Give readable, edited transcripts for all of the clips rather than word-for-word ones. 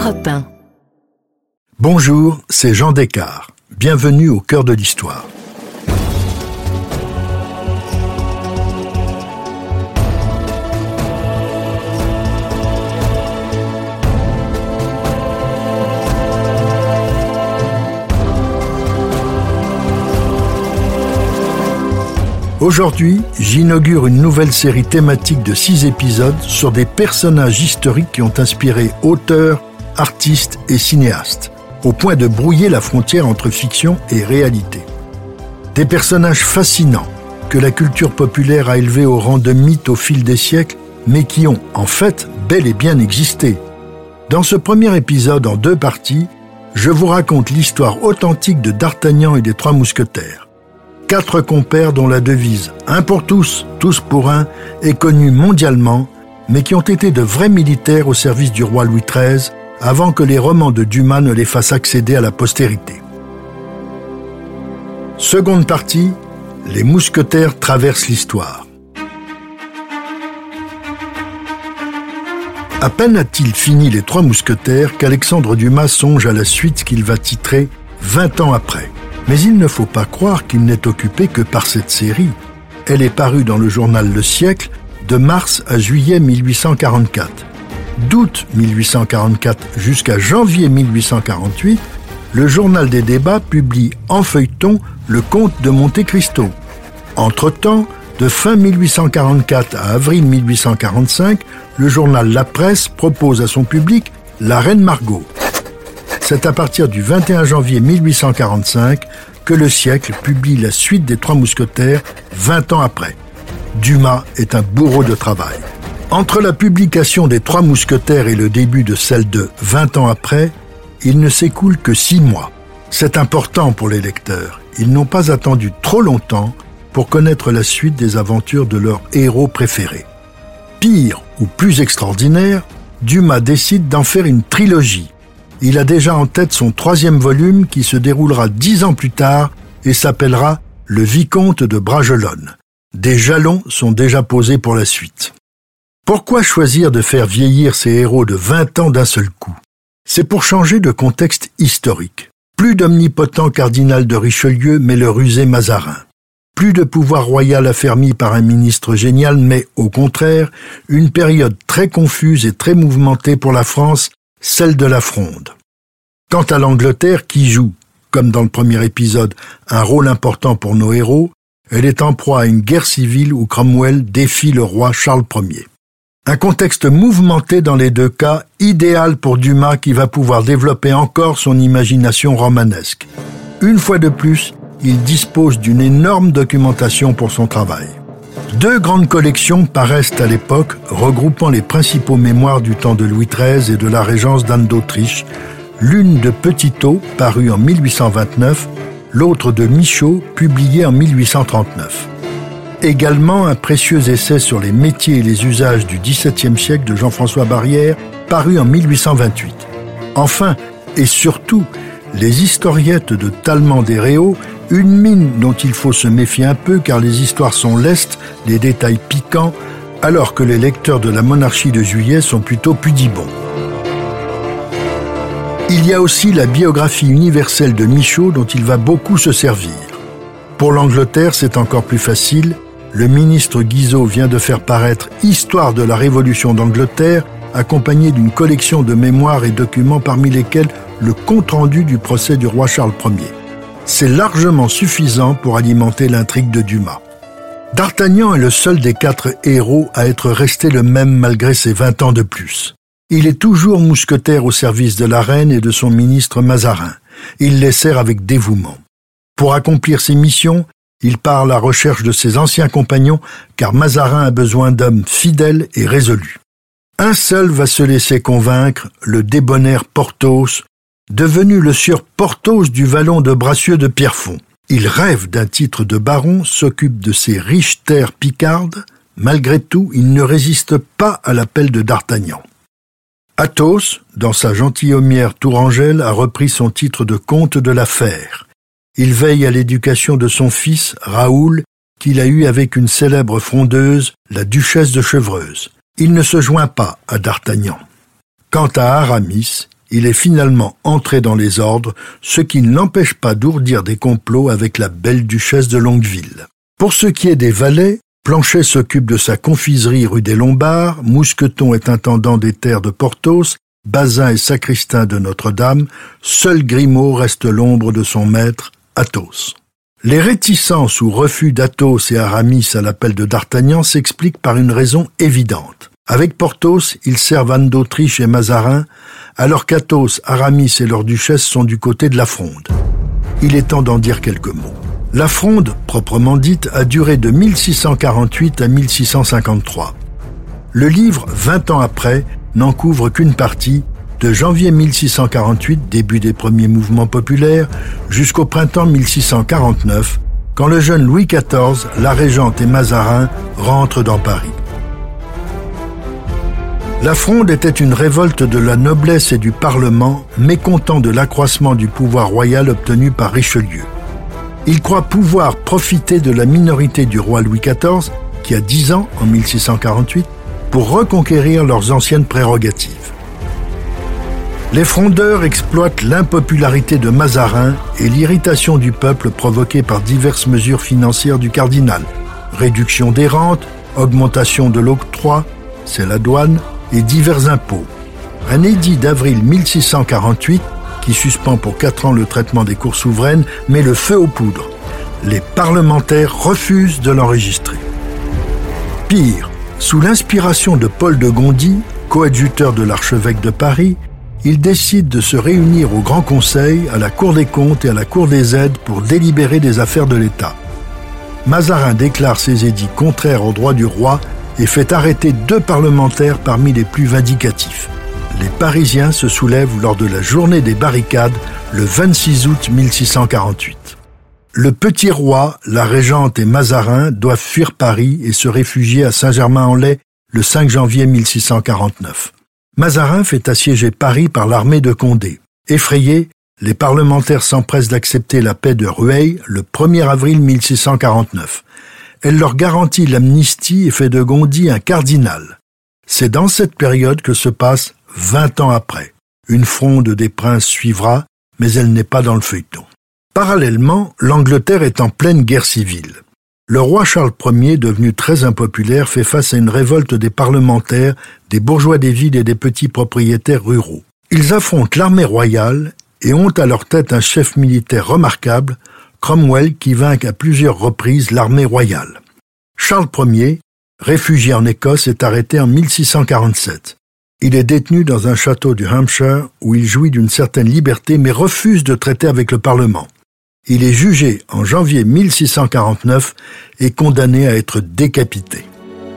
Europe 1. Bonjour, c'est Jean Descartes. Bienvenue au cœur de l'histoire. Aujourd'hui, j'inaugure une nouvelle série thématique de 6 épisodes sur des personnages historiques qui ont inspiré auteurs, artistes et cinéastes, au point de brouiller la frontière entre fiction et réalité. Des personnages fascinants que la culture populaire a élevés au rang de mythes au fil des siècles, mais qui ont, en fait, bel et bien existé. Dans ce premier épisode en 2 parties, je vous raconte l'histoire authentique de D'Artagnan et des 3 mousquetaires. 4 compères dont la devise « un pour tous, tous pour un » est connue mondialement, mais qui ont été de vrais militaires au service du roi Louis XIII avant que les romans de Dumas ne les fassent accéder à la postérité. Seconde partie, les mousquetaires traversent l'histoire. À peine a-t-il fini les 3 mousquetaires qu'Alexandre Dumas songe à la suite qu'il va titrer 20 ans après. Mais il ne faut pas croire qu'il n'est occupé que par cette série. Elle est parue dans le journal Le Siècle de mars à juillet 1844. D'août 1844 jusqu'à janvier 1848, le journal des débats publie en feuilleton le Comte de Monte Cristo. Entre-temps, de fin 1844 à avril 1845, le journal La Presse propose à son public La Reine Margot. C'est à partir du 21 janvier 1845 que Le Siècle publie la suite des 3 mousquetaires 20 ans après. Dumas est un bourreau de travail. Entre la publication des 3 mousquetaires et le début de celle de 20 ans après, il ne s'écoule que 6 mois. C'est important pour les lecteurs. Ils n'ont pas attendu trop longtemps pour connaître la suite des aventures de leur héros préféré. Pire ou plus extraordinaire, Dumas décide d'en faire une trilogie. Il a déjà en tête son 3e volume qui se déroulera 10 ans plus tard et s'appellera Le Vicomte de Bragelonne. Des jalons sont déjà posés pour la suite. Pourquoi choisir de faire vieillir ces héros de 20 ans d'un seul coup ? C'est pour changer de contexte historique. Plus d'omnipotent cardinal de Richelieu, mais le rusé Mazarin. Plus de pouvoir royal affermi par un ministre génial, mais au contraire, une période très confuse et très mouvementée pour la France, celle de la Fronde. Quant à l'Angleterre, qui joue, comme dans le premier épisode, un rôle important pour nos héros, elle est en proie à une guerre civile où Cromwell défie le roi Charles Ier. Un contexte mouvementé dans les 2 cas, idéal pour Dumas qui va pouvoir développer encore son imagination romanesque. Une fois de plus, il dispose d'une énorme documentation pour son travail. 2 grandes collections paraissent à l'époque, regroupant les principaux mémoires du temps de Louis XIII et de la régence d'Anne d'Autriche, l'une de Petitot, parue en 1829, l'autre de Michaud, publiée en 1839. Également un précieux essai sur les métiers et les usages du XVIIe siècle de Jean-François Barrière, paru en 1828. Enfin, et surtout, les historiettes de Tallemant des Réaux, une mine dont il faut se méfier un peu car les histoires sont lestes, les détails piquants, alors que les lecteurs de la monarchie de Juillet sont plutôt pudibonds. Il y a aussi la biographie universelle de Michaud dont il va beaucoup se servir. Pour l'Angleterre, c'est encore plus facile. Le ministre Guizot vient de faire paraître Histoire de la Révolution d'Angleterre, accompagné d'une collection de mémoires et documents parmi lesquels le compte-rendu du procès du roi Charles Ier. C'est largement suffisant pour alimenter l'intrigue de Dumas. D'Artagnan est le seul des 4 héros à être resté le même malgré ses 20 ans de plus. Il est toujours mousquetaire au service de la reine et de son ministre Mazarin. Il les sert avec dévouement. Pour accomplir ses missions, il part à la recherche de ses anciens compagnons car Mazarin a besoin d'hommes fidèles et résolus. Un seul va se laisser convaincre, le débonnaire Porthos, devenu le sieur Porthos du vallon de Bracieux de Pierrefonds. Il rêve d'un titre de baron, s'occupe de ses riches terres picardes. Malgré tout, il ne résiste pas à l'appel de D'Artagnan. Athos, dans sa gentilhommière Tourangelle, a repris son titre de comte de la Fère. Il veille à l'éducation de son fils, Raoul, qu'il a eu avec une célèbre frondeuse, la duchesse de Chevreuse. Il ne se joint pas à D'Artagnan. Quant à Aramis, il est finalement entré dans les ordres, ce qui ne l'empêche pas d'ourdir des complots avec la belle duchesse de Longueville. Pour ce qui est des valets, Planchet s'occupe de sa confiserie rue des Lombards, Mousqueton est intendant des terres de Porthos, Bazin est sacristain de Notre-Dame, seul Grimaud reste l'ombre de son maître, Athos. Les réticences ou refus d'Athos et Aramis à l'appel de D'Artagnan s'expliquent par une raison évidente. Avec Porthos, ils servent Anne d'Autriche et Mazarin, alors qu'Athos, Aramis et leur duchesse sont du côté de la Fronde. Il est temps d'en dire quelques mots. La Fronde, proprement dite, a duré de 1648 à 1653. Le livre, 20 ans après, n'en couvre qu'une partie, de janvier 1648, début des premiers mouvements populaires, jusqu'au printemps 1649, quand le jeune Louis XIV, la Régente et Mazarin rentrent dans Paris. La Fronde était une révolte de la noblesse et du Parlement, mécontent de l'accroissement du pouvoir royal obtenu par Richelieu. Ils croient pouvoir profiter de la minorité du roi Louis XIV, qui a 10 ans en 1648, pour reconquérir leurs anciennes prérogatives. Les frondeurs exploitent l'impopularité de Mazarin et l'irritation du peuple provoquée par diverses mesures financières du cardinal. Réduction des rentes, augmentation de l'octroi, c'est la douane, et divers impôts. Un édit d'avril 1648, qui suspend pour 4 ans le traitement des cours souveraines, met le feu aux poudres. Les parlementaires refusent de l'enregistrer. Pire, sous l'inspiration de Paul de Gondi, coadjuteur de l'archevêque de Paris, ils décident de se réunir au Grand Conseil, à la Cour des comptes et à la Cour des aides pour délibérer des affaires de l'État. Mazarin déclare ces édits contraires aux droits du roi et fait arrêter 2 parlementaires parmi les plus vindicatifs. Les Parisiens se soulèvent lors de la journée des barricades le 26 août 1648. Le petit roi, la Régente et Mazarin doivent fuir Paris et se réfugier à Saint-Germain-en-Laye le 5 janvier 1649. Mazarin fait assiéger Paris par l'armée de Condé. Effrayés, les parlementaires s'empressent d'accepter la paix de Rueil le 1er avril 1649. Elle leur garantit l'amnistie et fait de Gondi un cardinal. C'est dans cette période que se passe 20 ans après. Une fronde des princes suivra, mais elle n'est pas dans le feuilleton. Parallèlement, l'Angleterre est en pleine guerre civile. Le roi Charles Ier, devenu très impopulaire, fait face à une révolte des parlementaires, des bourgeois des villes et des petits propriétaires ruraux. Ils affrontent l'armée royale et ont à leur tête un chef militaire remarquable, Cromwell, qui vainc à plusieurs reprises l'armée royale. Charles Ier, réfugié en Écosse, est arrêté en 1647. Il est détenu dans un château du Hampshire où il jouit d'une certaine liberté mais refuse de traiter avec le Parlement. Il est jugé en janvier 1649 et condamné à être décapité.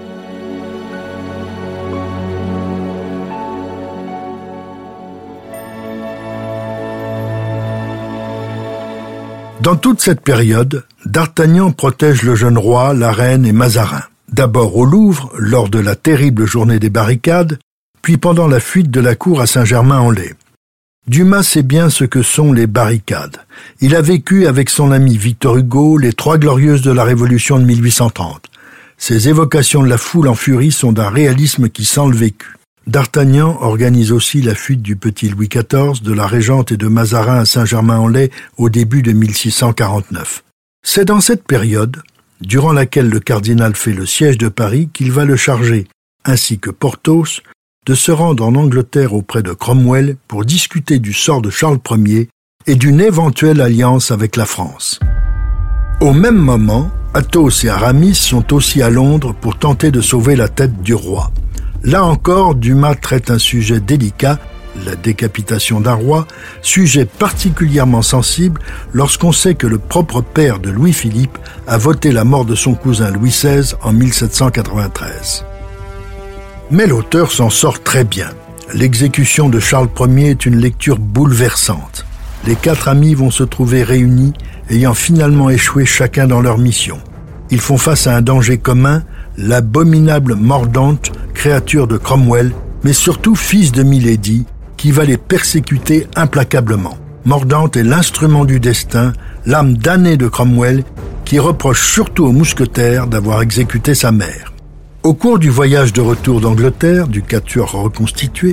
Dans toute cette période, D'Artagnan protège le jeune roi, la reine et Mazarin. D'abord au Louvre, lors de la terrible journée des barricades, puis pendant la fuite de la cour à Saint-Germain-en-Laye. Dumas sait bien ce que sont les barricades. Il a vécu avec son ami Victor Hugo les 3 glorieuses de la Révolution de 1830. Ces évocations de la foule en furie sont d'un réalisme qui sent le vécu. D'Artagnan organise aussi la fuite du petit Louis XIV, de la Régente et de Mazarin à Saint-Germain-en-Laye au début de 1649. C'est dans cette période, durant laquelle le cardinal fait le siège de Paris, qu'il va le charger, ainsi que Porthos, de se rendre en Angleterre auprès de Cromwell pour discuter du sort de Charles Ier et d'une éventuelle alliance avec la France. Au même moment, Athos et Aramis sont aussi à Londres pour tenter de sauver la tête du roi. Là encore, Dumas traite un sujet délicat, la décapitation d'un roi, sujet particulièrement sensible lorsqu'on sait que le propre père de Louis-Philippe a voté la mort de son cousin Louis XVI en 1793. Mais l'auteur s'en sort très bien. L'exécution de Charles Ier est une lecture bouleversante. Les 4 amis vont se trouver réunis, ayant finalement échoué chacun dans leur mission. Ils font face à un danger commun, l'abominable Mordaunt, créature de Cromwell, mais surtout fils de Milady, qui va les persécuter implacablement. Mordaunt est l'instrument du destin, l'âme damnée de Cromwell, qui reproche surtout aux mousquetaires d'avoir exécuté sa mère. Au cours du voyage de retour d'Angleterre, du quatuor reconstitué,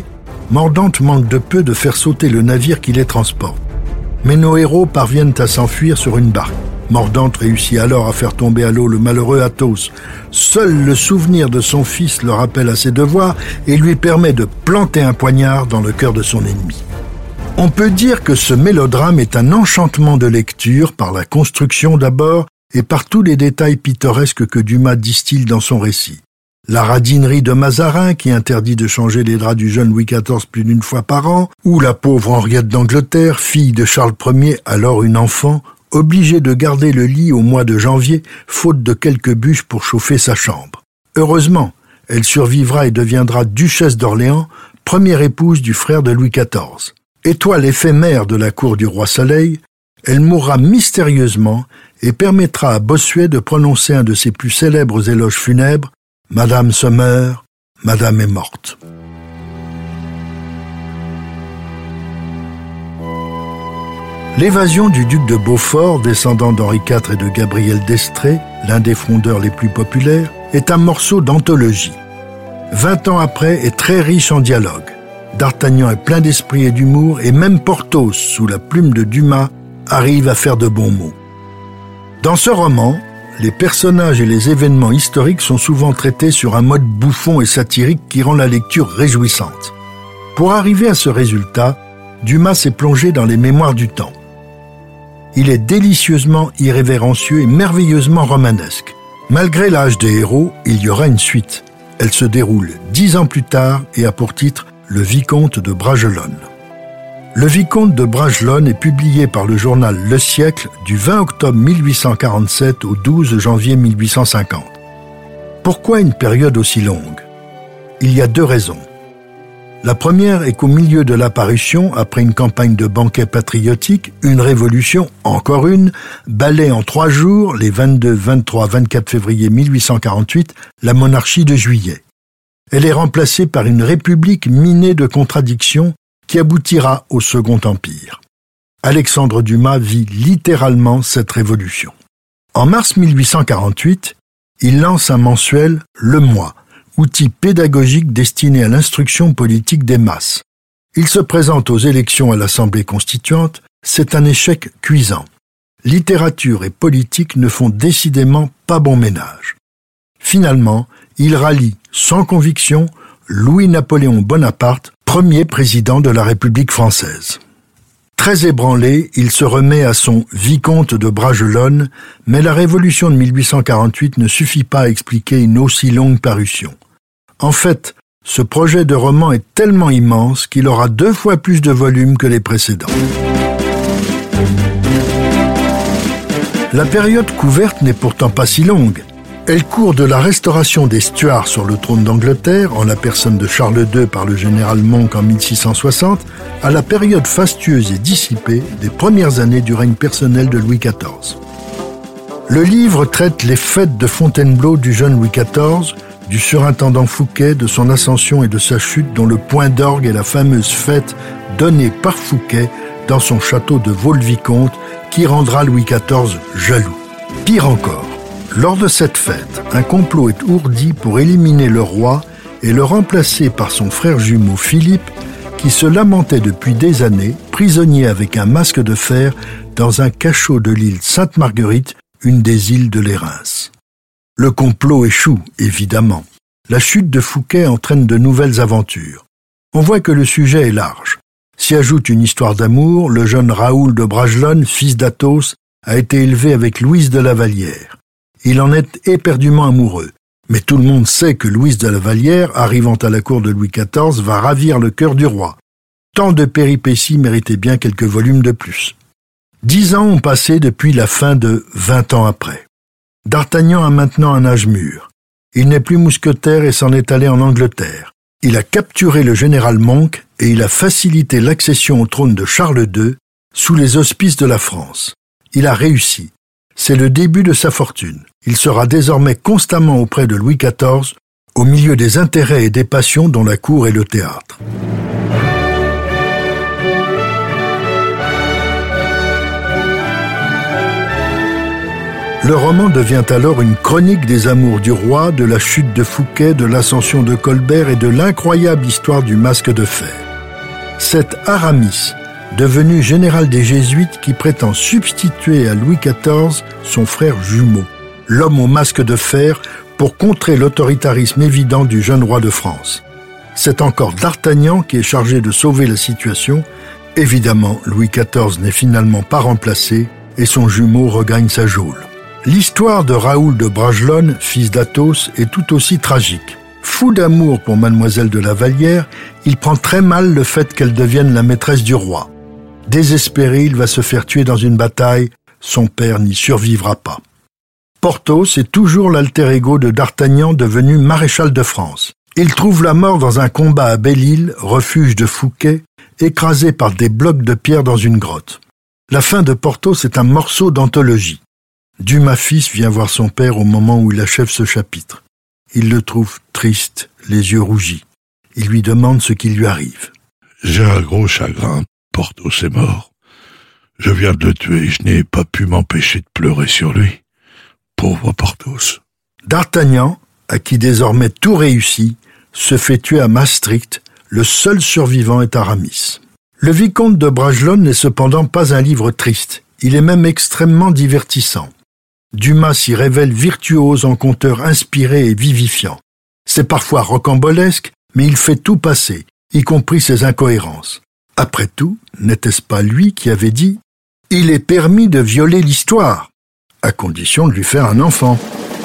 Mordante manque de peu de faire sauter le navire qui les transporte. Mais nos héros parviennent à s'enfuir sur une barque. Mordante réussit alors à faire tomber à l'eau le malheureux Athos. Seul le souvenir de son fils le rappelle à ses devoirs et lui permet de planter un poignard dans le cœur de son ennemi. On peut dire que ce mélodrame est un enchantement de lecture par la construction d'abord et par tous les détails pittoresques que Dumas distille dans son récit. La radinerie de Mazarin qui interdit de changer les draps du jeune Louis XIV plus d'une fois par an, ou la pauvre Henriette d'Angleterre, fille de Charles Ier, alors une enfant, obligée de garder le lit au mois de janvier, faute de quelques bûches pour chauffer sa chambre. Heureusement, elle survivra et deviendra duchesse d'Orléans, première épouse du frère de Louis XIV. Étoile éphémère de la cour du roi Soleil, elle mourra mystérieusement et permettra à Bossuet de prononcer un de ses plus célèbres éloges funèbres, « Madame se meurt, Madame est morte ». L'évasion du duc de Beaufort, descendant d'Henri IV et de Gabriel d'Estrées, l'un des frondeurs les plus populaires, est un morceau d'anthologie. 20 ans après, est très riche en dialogues. D'Artagnan est plein d'esprit et d'humour, et même Porthos, sous la plume de Dumas, arrive à faire de bons mots. Dans ce roman, les personnages et les événements historiques sont souvent traités sur un mode bouffon et satirique qui rend la lecture réjouissante. Pour arriver à ce résultat, Dumas s'est plongé dans les mémoires du temps. Il est délicieusement irrévérencieux et merveilleusement romanesque. Malgré l'âge des héros, il y aura une suite. Elle se déroule 10 ans plus tard et a pour titre « Le Vicomte de Bragelonne ». Le Vicomte de Bragelonne est publié par le journal Le Siècle du 20 octobre 1847 au 12 janvier 1850. Pourquoi une période aussi longue ? Il y a 2 raisons. La première est qu'au milieu de la parution, après une campagne de banquets patriotiques, une révolution, encore une, balaie en 3 jours, les 22, 23, 24 février 1848, la monarchie de Juillet. Elle est remplacée par une république minée de contradictions qui aboutira au Second Empire. Alexandre Dumas vit littéralement cette révolution. En mars 1848, il lance un mensuel « Le Mois », outil pédagogique destiné à l'instruction politique des masses. Il se présente aux élections à l'Assemblée constituante, c'est un échec cuisant. Littérature et politique ne font décidément pas bon ménage. Finalement, il rallie, sans conviction, Louis-Napoléon Bonaparte, premier président de la République française. Très ébranlé, il se remet à son vicomte de Bragelonne, mais la révolution de 1848 ne suffit pas à expliquer une aussi longue parution. En fait, ce projet de roman est tellement immense qu'il aura 2 fois plus de volume que les précédents. La période couverte n'est pourtant pas si longue. Elle court de la restauration des Stuarts sur le trône d'Angleterre, en la personne de Charles II par le général Monk en 1660, à la période fastueuse et dissipée des premières années du règne personnel de Louis XIV. Le livre traite les fêtes de Fontainebleau du jeune Louis XIV, du surintendant Fouquet, de son ascension et de sa chute, dont le point d'orgue est la fameuse fête donnée par Fouquet dans son château de Vaux-le-Vicomte, qui rendra Louis XIV jaloux. Pire encore, lors de cette fête, un complot est ourdi pour éliminer le roi et le remplacer par son frère jumeau Philippe, qui se lamentait depuis des années, prisonnier avec un masque de fer, dans un cachot de l'île Sainte-Marguerite, une des îles de l'Érins. Le complot échoue, évidemment. La chute de Fouquet entraîne de nouvelles aventures. On voit que le sujet est large. S'y ajoute une histoire d'amour, le jeune Raoul de Bragelonne, fils d'Athos, a été élevé avec Louise de la Vallière. Il en est éperdument amoureux. Mais tout le monde sait que Louise de la Vallière, arrivant à la cour de Louis XIV, va ravir le cœur du roi. Tant de péripéties méritaient bien quelques volumes de plus. 10 ans ont passé depuis la fin de 20 ans après. D'Artagnan a maintenant un âge mûr. Il n'est plus mousquetaire et s'en est allé en Angleterre. Il a capturé le général Monk et il a facilité l'accession au trône de Charles II sous les auspices de la France. Il a réussi. C'est le début de sa fortune. Il sera désormais constamment auprès de Louis XIV, au milieu des intérêts et des passions dont la cour est le théâtre. Le roman devient alors une chronique des amours du roi, de la chute de Fouquet, de l'ascension de Colbert et de l'incroyable histoire du masque de fer. C'est Aramis, devenu général des Jésuites, qui prétend substituer à Louis XIV son frère jumeau, l'homme au masque de fer, pour contrer l'autoritarisme évident du jeune roi de France. C'est encore D'Artagnan qui est chargé de sauver la situation. Évidemment, Louis XIV n'est finalement pas remplacé et son jumeau regagne sa geôle. L'histoire de Raoul de Bragelonne, fils d'Athos, est tout aussi tragique. Fou d'amour pour mademoiselle de la Vallière, il prend très mal le fait qu'elle devienne la maîtresse du roi. Désespéré, il va se faire tuer dans une bataille. Son père n'y survivra pas. Porthos est toujours l'alter ego de D'Artagnan devenu maréchal de France. Il trouve la mort dans un combat à Belle-Île, refuge de Fouquet, écrasé par des blocs de pierre dans une grotte. La fin de Porthos est un morceau d'anthologie. Dumas fils vient voir son père au moment où il achève ce chapitre. Il le trouve triste, les yeux rougis. Il lui demande ce qui lui arrive. J'ai un gros chagrin, Porthos est mort. Je viens de le tuer et je n'ai pas pu m'empêcher de pleurer sur lui. Pauvre Porthos. D'Artagnan, à qui désormais tout réussit, se fait tuer à Maastricht. Le seul survivant est Aramis. Le Vicomte de Bragelonne n'est cependant pas un livre triste. Il est même extrêmement divertissant. Dumas s'y révèle virtuose en conteur inspiré et vivifiant. C'est parfois rocambolesque, mais il fait tout passer, y compris ses incohérences. Après tout, n'était-ce pas lui qui avait dit « Il est permis de violer l'histoire », à condition de lui faire un enfant.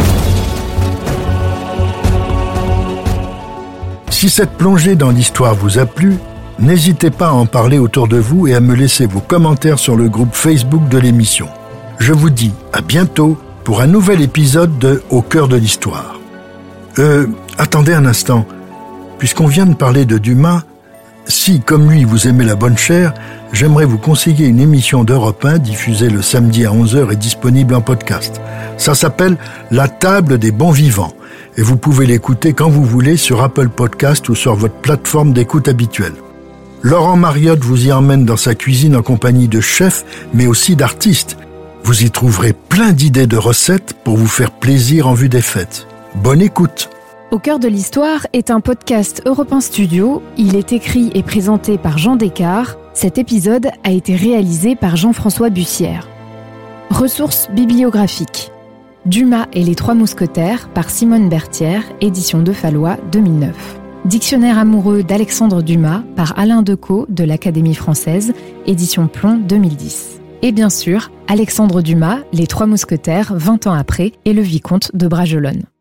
Si cette plongée dans l'histoire vous a plu, n'hésitez pas à en parler autour de vous et à me laisser vos commentaires sur le groupe Facebook de l'émission. Je vous dis à bientôt pour un nouvel épisode de Au cœur de l'histoire. Attendez un instant. Puisqu'on vient de parler de Dumas, si, comme lui, vous aimez la bonne chair, j'aimerais vous conseiller une émission d'Europe 1 diffusée le samedi à 11h et disponible en podcast. Ça s'appelle « La table des bons vivants » et vous pouvez l'écouter quand vous voulez sur Apple Podcast ou sur votre plateforme d'écoute habituelle. Laurent Mariotte vous y emmène dans sa cuisine en compagnie de chefs, mais aussi d'artistes. Vous y trouverez plein d'idées de recettes pour vous faire plaisir en vue des fêtes. Bonne écoute! Au cœur de l'histoire est un podcast Europe 1 Studio. Il est écrit et présenté par Jean Descartes. Cet épisode a été réalisé par Jean-François Bussière. Ressources bibliographiques. Dumas et les Trois Mousquetaires par Simone Berthière, édition de Fallois 2009. Dictionnaire amoureux d'Alexandre Dumas par Alain Decaux de l'Académie française, édition Plomb 2010. Et bien sûr, Alexandre Dumas, Les Trois Mousquetaires 20 ans après et le Vicomte de Bragelonne.